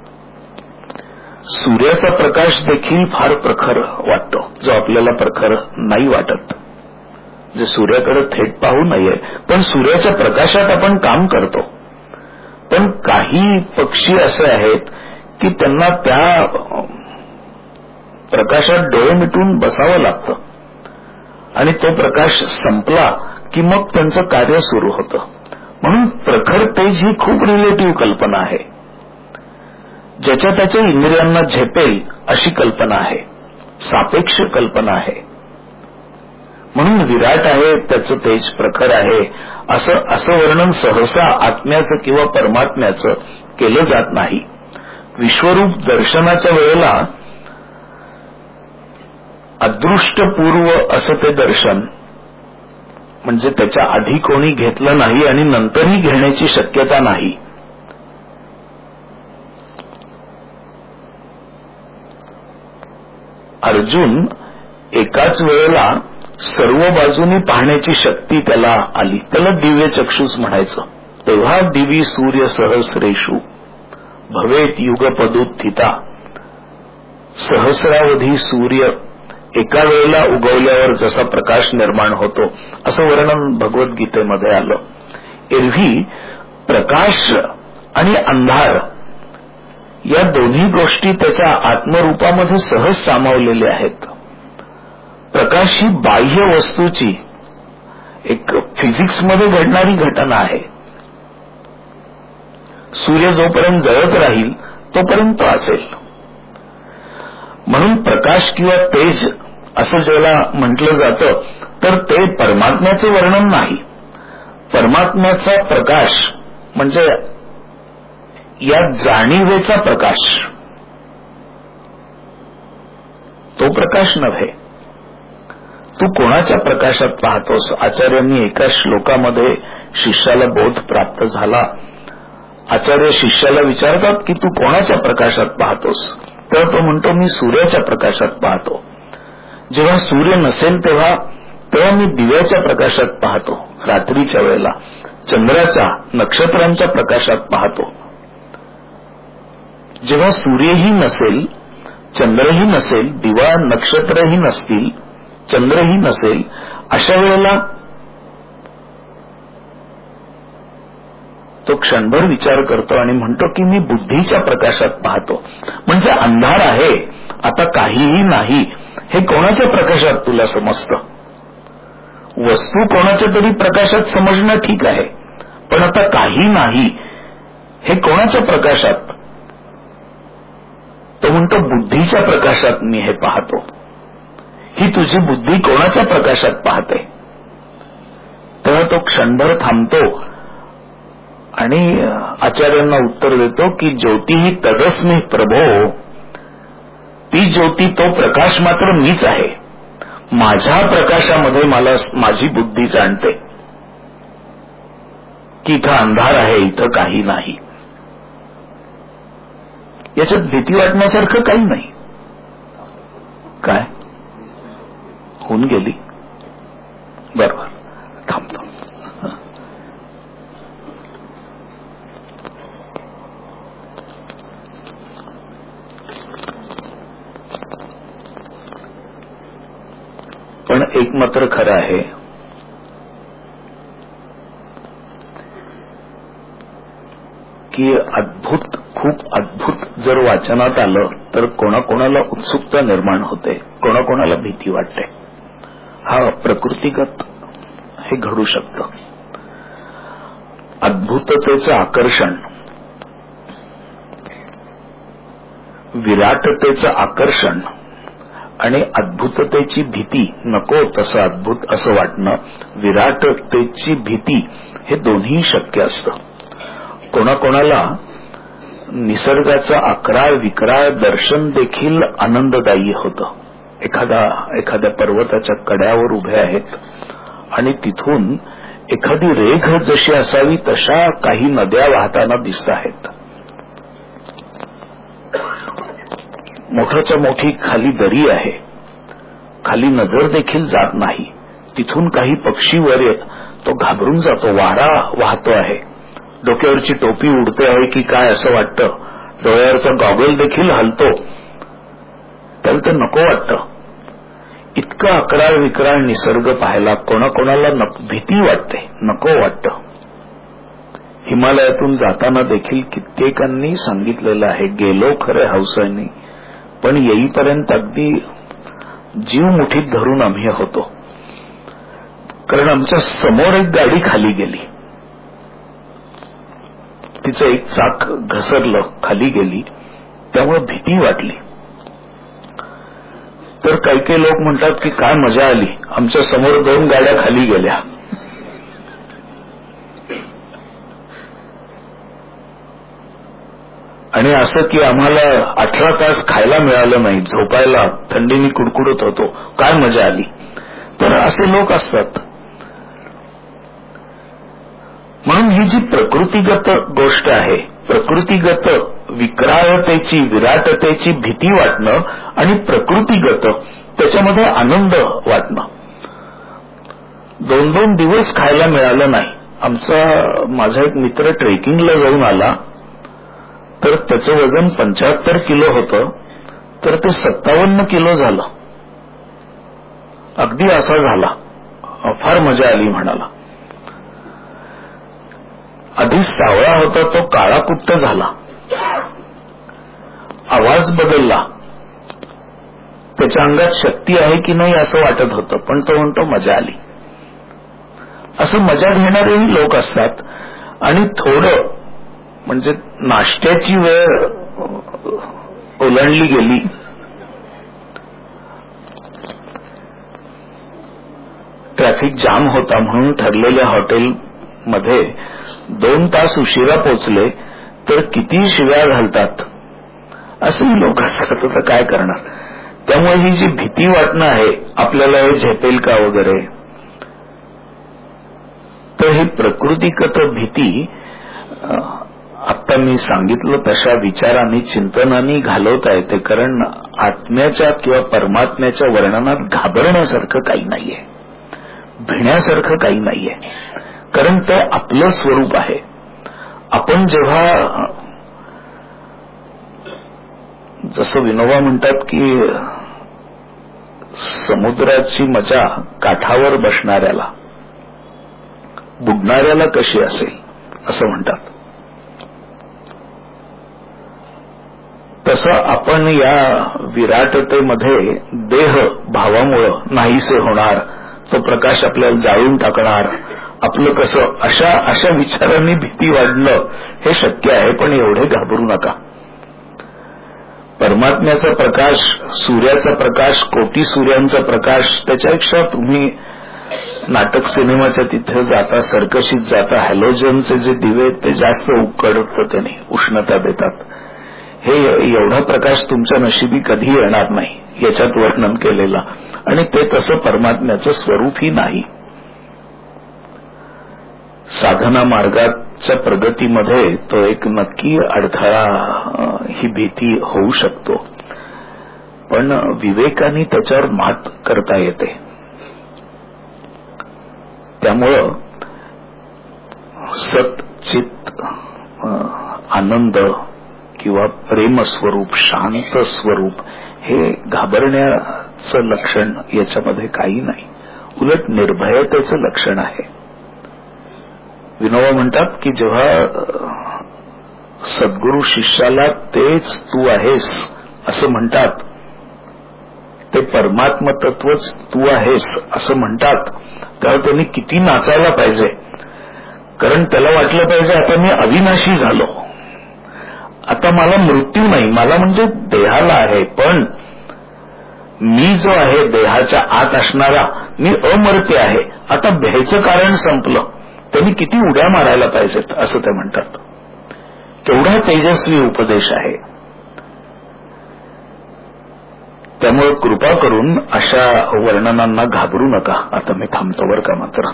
सूर्याचा प्रकाश देखील फार प्रखर वाटतो, जो आपल्याला प्रखर नाही वाटत. जे सूर्याकडे थेट पाहू नये, पण सूर्याच्या प्रकाशात आपण काम करतो. पण काही पक्षी असे आहेत की त्यांना त्या प्रकाशात डोळे मिटून बसावं लागतं आणि तो प्रकाश संपला की मग त्यांचं कार्य सुरू होतं. म्हणून प्रखर तेज ही खूप रिलेटिव्ह कल्पना आहे. ज्याच्या त्याच्या इंद्रियांना झेपेल अशी कल्पना आहे, सापेक्ष कल्पना आहे. म्हणून विराट आहे, त्याचं तेज प्रखर आहे असं असं वर्णन सहसा आत्म्याचं किंवा परमात्म्याचं केलं जात नाही. विश्वरूप दर्शनाच्या वेळेला अदृष्टपूर्व असं ते दर्शन, म्हणजे त्याच्या आधी कोणी घेतलं नाही आणि नंतरही घेण्याची शक्यता नाही. अर्जुन एकाच वेळेला सर्व बाजूनी पाहण्याची शक्ती त्याला आली, त्याला दिव्य चक्षुष म्हणायचं. तेव्हा दिवी सूर्य सहस्रेषु भवेत युगपदुत्थिता. सहस्रावधी सूर्य एका वेळेला उगवल्यावर जसा प्रकाश निर्माण होतो असं वर्णन भगवद्गीतेमध्ये आलं. एरवी प्रकाश आणि अंधार या दोन्ही गोष्टी त्याच्या आत्मरूपामध्ये सहज सामावलेल्या आहेत. प्रकाश ही बाह्य वस्तूची एक फिजिक्समध्ये घडणारी घटना आहे. सूर्य जोपर्यंत जळत राहील तोपर्यंत असेल. म्हणून प्रकाश किंवा तेज असं ज्याला म्हटलं जातं तर ते परमात्म्याचे वर्णन नाही. परमात्म्याचा प्रकाश म्हणजे या जाणीवेचा प्रकाश, तो प्रकाश नव्हे. तू कोणाच्या प्रकाशात पाहतोस? आचार्यांनी एका श्लोकामध्ये शिष्याला बोध प्राप्त झाला. आचार्य शिष्याला विचारतात की तू कोणाच्या प्रकाशात पाहतोस? तर तो म्हणतो मी सूर्याच्या प्रकाशात पाहतो. जेव्हा सूर्य नसेल तेव्हा तेव्हा मी दिव्याच्या प्रकाशात पाहतो. रात्रीच्या वेळेला चंद्राच्या नक्षत्रांच्या प्रकाशात पाहतो. जेव्हा सूर्यही नसेल, चंद्रही नसेल, दिवा नक्षत्रही नसतील, चंद्रही नसेल, अशा वेळेला तो क्षणभर विचार करतो आणि म्हणतो की मी बुद्धीच्या प्रकाशात पाहतो. म्हणजे अंधार आहे, आता काहीही नाही, हे कोणाच्या प्रकाशात तुला समजतं? वस्तू कोणाच्या तरी प्रकाशात समजणं ठीक आहे, पण आता काही नाही हे कोणाच्या प्रकाशात? तो म्हणतो बुद्धीच्या प्रकाशात मी हे पाहतो. ही तुझी बुद्धी कोणाच्या प्रकाशात पाहते? तेव्हा तो क्षणभर थांबतो आणि आचार्यांना उत्तर देतो की ज्योतिही तदस्मी प्रभो ती ज्योती, तो प्रकाश मात्र मीच आहे. माझ्या प्रकाशामध्ये मला माझी बुद्धी जाणते की इथं अंधार आहे, इथं काही नाही. याच्यात भीती वाटण्यासारखं काही नाही. काय होऊन गेली? बरोबर, थांबतो. पण एक मात्र खरं आहे, की अद्भुत, खूप अद्भुत जर वाचनात आलं तर कोणाकोणाला उत्सुकता निर्माण होते, कोणाकोणाला भीती वाटते. हा प्रकृतीगत हे घडू शकतं. अद्भुततेचं आकर्षण, विराटतेचं आकर्षण आणि अद्भुततेची भीती, नको तसं अद्भुत असं वाटणं, विराटतेची भीती, हे दोन्ही शक्य असतं. कोणाकोणाला निसर्गाचं अकराळ विकराळ दर्शन देखील आनंददायी होतं. एखादा एखाद्या पर्वताच्या कड्यावर उभे आहेत आणि तिथून एखादी रेघ जशी असावी तशा काही नद्या वाहताना दिसत आहेत. मोठ्याच्या मोठी खाली दरी आहे, खाली नजर देखील जात नाही. तिथून काही पक्षी वर येत, तो घाबरून जातो. वारा वाहतो आहे, डोक्यावरची टोपी उडते आहे की काय असं वाटतं, डोळ्यावरचा गॉगल देखील हलतो, त्याला ते नको वाटतं. इतकं अकराळ विकराळ निसर्ग पाहायला कोणाकोणाला भीती वाटते, नको वाटतं. हिमालयातून जाताना देखील कित्येकांनी सांगितलेलं आहे, गेलो खरे हौसानी, पण येईपर्यंत अगदी जीव मुठीत धरून आम्ही होतो. कारण आमच्या समोर एक गाडी खाली गेली, तिचं एक चाक घसरलं, खाली गेली, त्यामुळे भीती वाटली. तर काही काही लोक म्हणतात की काय मजा आली, आमच्या समोर दोन गाड्या खाली गेल्या. आणि असं की आम्हाला अठरा तास खायला मिळालं नाही, झोपायला थंडीने कुडकुडत होतो, काय मजा आली. तर असे लोक असतात. म्हणून ही जी प्रकृतीगत गोष्ट आहे, प्रकृतीगत विकराळतेची, विराटतेची भीती वाटणं आणि प्रकृतीगत त्याच्यामध्ये आनंद वाटणं. दोन दोन दिवस खायला मिळालं नाही. आमचा माझा एक मित्र ट्रेकिंगला जाऊन आला, तर त्याचं वजन पंच्याहत्तर किलो होतं, तर ते सत्तावन्न किलो झालं. अगदी असा झाला, फार मजा आली म्हणाला. आधी सावळा होता तो काळा कुट्ट झाला, आवाज बदलला, त्याच्या अंगात शक्ती आहे की नाही असं वाटत होतं, पण तो म्हणतो मजा आली. असं मजा घेणारेही लोक असतात. आणि थोडं म्हणजे नाश्त्याची वेळ ओलांडली गेली, ट्रॅफिक जाम होता म्हणून ठरलेल्या हॉटेलमध्ये दोन तास उशिरा पोचले तर किती शिव्या घालतात, असेही लोक असतात. तर काय करणार. त्यामुळे ही जी भीती वाटणं आहे, आपल्याला हे झेपेल का वगैरे, तर ही प्रकृतीगत भीती आता मी सांगितलं तशा विचारांनी, चिंतनांनी घालवता येते. कारण आत्म्याच्या किंवा परमात्म्याच्या वर्णनात घाबरण्यासारखं काही नाहीये, भिण्यासारखं काही नाहीये. कारण ते आपलं स्वरूप आहे. आपण जेव्हा, जसं विनोबा म्हणतात की समुद्राची मजा काठावर बसणाऱ्याला, बुडणाऱ्याला कशी असेल असं म्हणतात. तसं आपण या विराटतेमध्ये देह भावामुळं नाहीसे होणार, तो प्रकाश आपल्याला जाळून टाकणार, आपलं कसं, अशा अशा विचारांनी भीती वाढणं हे शक्य आहे. पण एवढे घाबरू नका. परमात्म्याचा प्रकाश, सूर्याचा प्रकाश, कोटी सूर्यांचा प्रकाश, त्याच्यापेक्षा तुम्ही नाटक सिनेमाच्या तिथे जाता, सर्कशीत जाता, हॅलोजनचे जे दिवे ते जास्त उकडतात, त्याने उष्णता देतात. हे एवढा प्रकाश तुमच्या नशिबी कधी येणार नाही, याच्यात वर्णन केलेलं. आणि ते तसं परमात्म्याचं स्वरूपही नाही. साधना मार्गाच्या प्रगतीमध्ये तो एक नक्की अडथळा, ही भीती होऊ शकतो, पण विवेकाने त्याच्यावर मात करता येते. त्यामुळं सत चित आनंद किंवा प्रेमस्वरूप शांत स्वरूप हे घाबरण्याचं लक्षण याच्यामध्ये काही नाही, उलट निर्भयतेचं लक्षण आहे. विनोबा म्हणतात की जेव्हा सद्गुरु शिष्याला तेच तू आहेस असं म्हणतात, ते परमात्म तत्वच तू आहेस असं म्हणतात, तेव्हा त्यांनी किती नाचायला पाहिजे. कारण त्याला वाटलं पाहिजे आता मी अविनाशी झालो, आता मला मृत्यू नाही, मला म्हणजे देहाला आहे, पण मी जो आहे देहाच्या आत असणारा मी अमर्त्य आहे, आता भ्यायचं कारण संपलं. त्यांनी किती उड्या मारायला पाहिजेत असं ते म्हणतात. केवढा तेजस्वी उपदेश आहे. त्यामुळे कृपा करून अशा वर्णनांना घाबरू नका. आता मी थांबतो बरं का. मात्र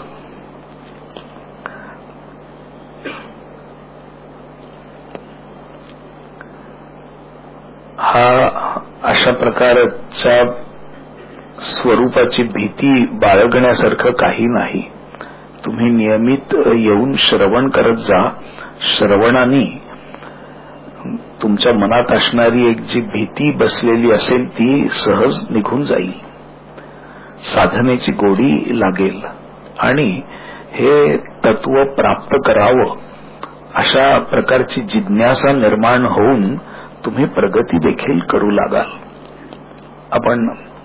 हा अशा प्रकारच्या स्वरूपाची भीती बाळगण्यासारखं काही नाही. तुम्ही नियमित येऊन श्रवण करत जा. श्रवणाने तुमच्या मनात असणारी एक जी भीती बसलेली असेल ती सहज निघून जाईल, साधनेची गोडी लागेल आणि हे तत्व प्राप्त करावं अशा प्रकारची जिज्ञासा निर्माण होऊन तुम्ही प्रगती देखील करू लागाल. आपण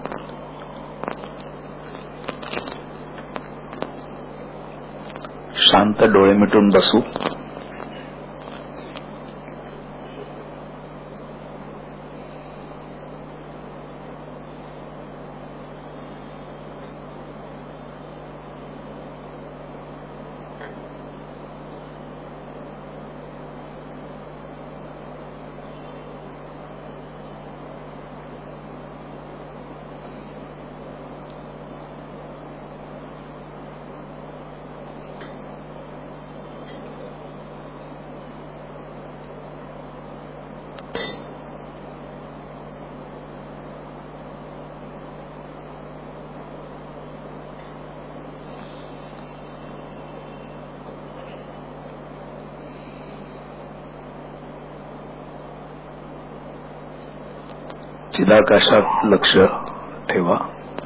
शांत डोळे मिटून बसू. चिदाकाशात लक्ष ठेवा.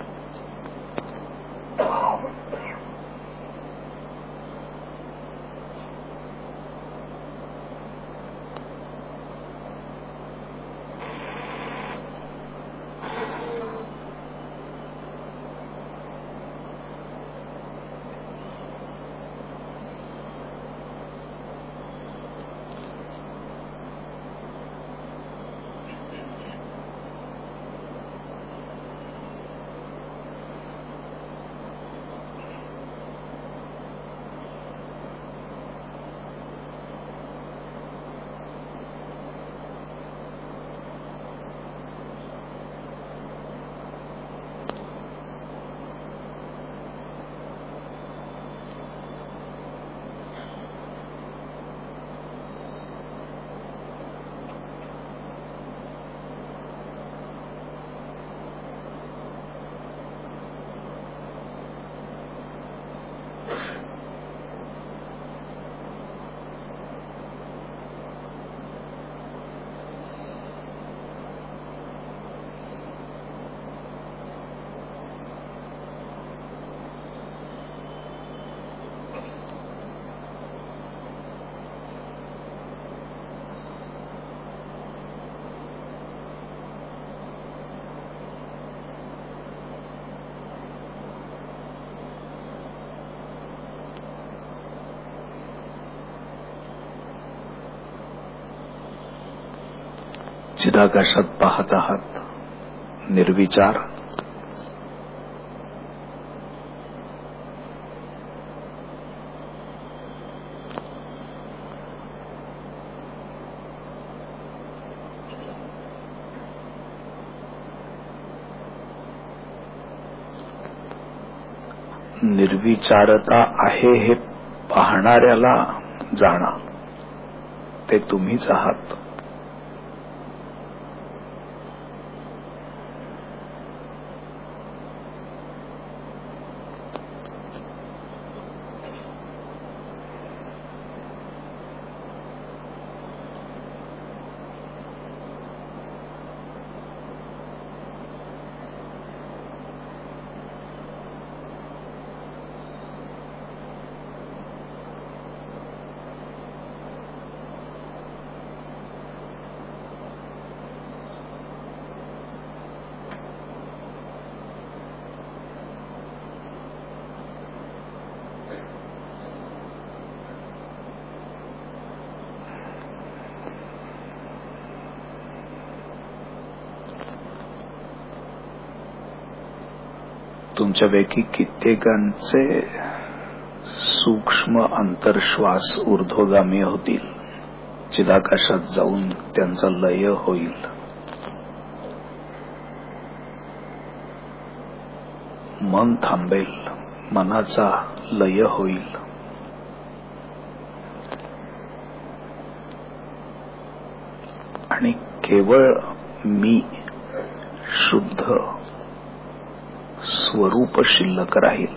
चिदाकाशात पाहत आहात, निर्विचार. निर्विचारता आहे हे पाहणाऱ्याला जाणा, ते तुम्हीच आहात. तुमच्यापैकी कित्येकांचे सूक्ष्म अंतर्श्वास ऊर्ध्वगामी होतील, चिदाकाशात जाऊन त्यांचा लय होईल. मन थांबेल, मनाचा लय होईल. आणि केवळ मी शुद्ध स्वरूप शिल्लक राहील.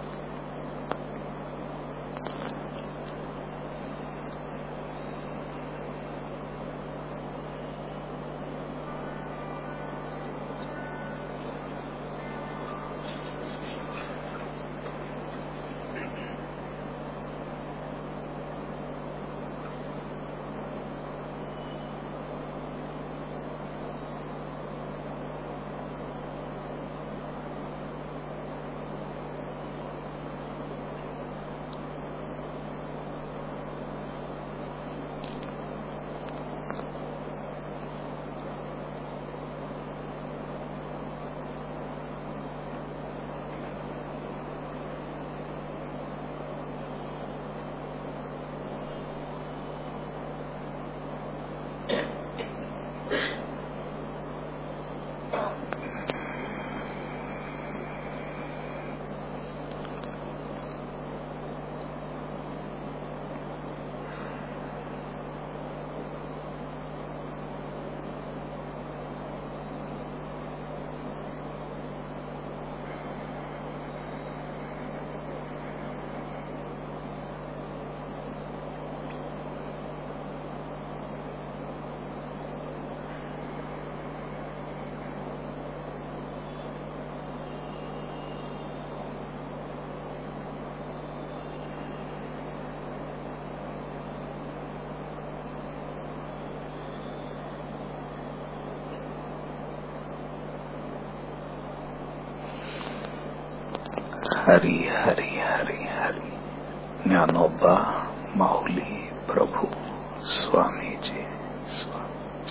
हरी हरी हरी हरी. ज्ञानोबा माऊली प्रभू स्वामीजी स्वामी.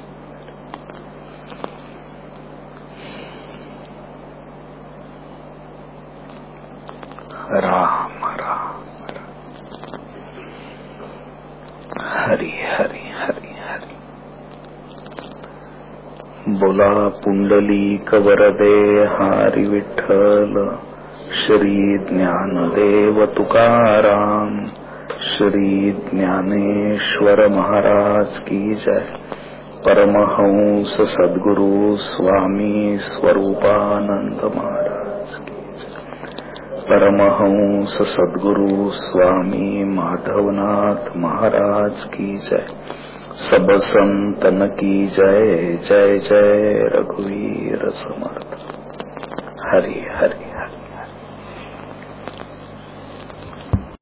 राम राम हरी हरी हरी हरी. बोला पुंडलिक वरदे हरी विठ्ठल. श्री ज्ञानदेव तुकाराम. श्री ज्ञानेश्वर महाराज की जय. परमहंस सद्गुरु स्वामी स्वरूपानंद महाराज की जय. परमहंस सद्गुरु स्वामी माधवनाथ महाराज की जय. सब संतन की जय. जय जय रघुवीर समर्थ. हरि हरि हरि.